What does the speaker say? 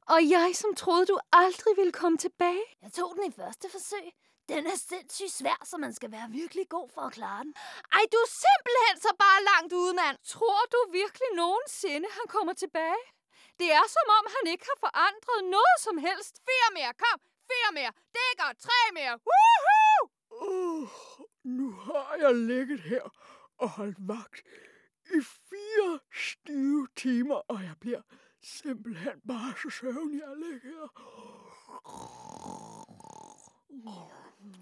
Og jeg, som troede, du aldrig ville komme tilbage. Jeg tog den i første forsøg. Den er sindssygt svær, så man skal være virkelig god for at klare den. Ej, du er simpelthen så bare langt ude, mand. Tror du virkelig nogensinde, han kommer tilbage? Det er som om, han ikke har forandret noget som helst. 4 mere, kom! 4 mere! Dækker! 3 mere! Woohoo! Nu har jeg ligget her og holdt vagt i 4 stive timer, og jeg bliver simpelthen bare så søvnig at ligge her.